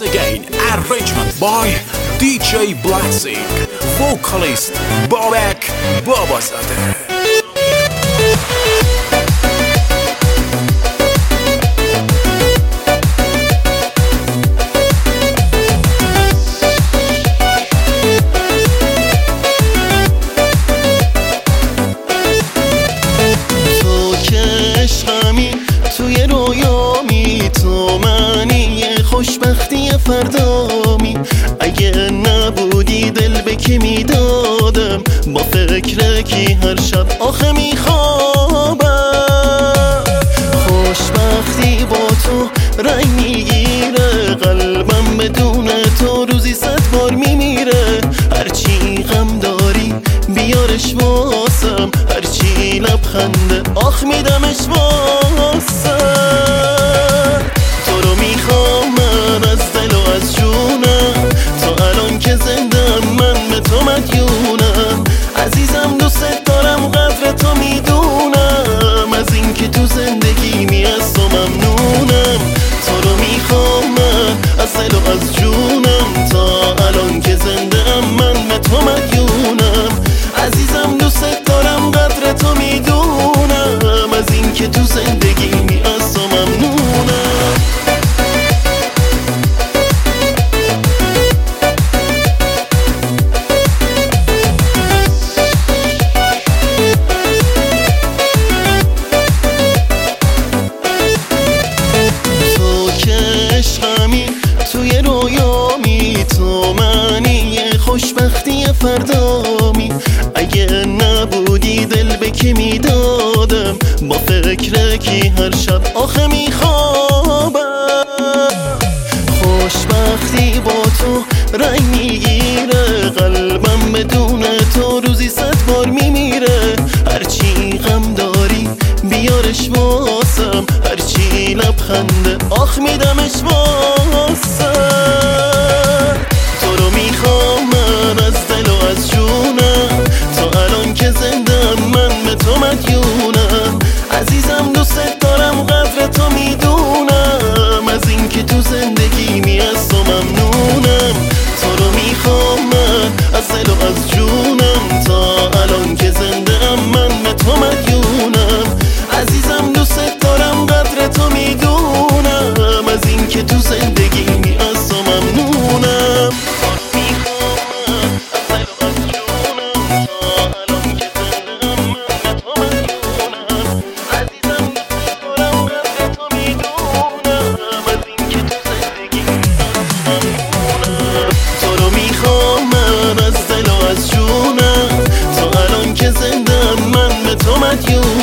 again, arrangement by DJ Blacksing, vocalist Babak Babazade. خوشبختی فردامی اگه نبودی دل به کی میدادم با فکر کی هر شب آخه میخوابم خوشبختی با تو رنگ میگیره قلبم بدون تو روزی 100 بار میمیره هرچی غم داری بیارش واسم هرچی لبخنده آخ میدمش واسم تو رو میخوام از دل و از جونم تا الان که زندم من به تو مدیونم عزیزم دوست دارم قدر تو میدونم از این که تو زندگی می از تو ممنونم تو رو میخوام از دل و از جونم تا الان که زندم من به تو مدیونم عزیزم دوست دارم قدر تو میدونم از این که تو زندگی می از تو ممنونم توی رویامی تو معنی خوشبختی فردامی اگه نبودی دل به کی میدادم با فکر کی هر شب آخه میخوابم خوشبختی با تو رنگ میگیره قلبم بدون تو روزی 100 بار میمیره هرچی غم داری بیارش واسم هرچی لبخنده آخ میدمش واسم تو رو میخوام من از دل و از جونم تا الان که زندم من به تو مدیونم عزیزم دوست دارم قدر تو میدونم از این که تو زندگی می از تو ممنونم تو رو میخوام من از دل و از جونم تا الان که زندم من به تو مدیونم عزیزم دوست دارم قدر تو میدونم از این که تو زندگی می از تو ممنونم تو رو میخوام من از دل و از جونم تا الان که زندم من به تو مدیونم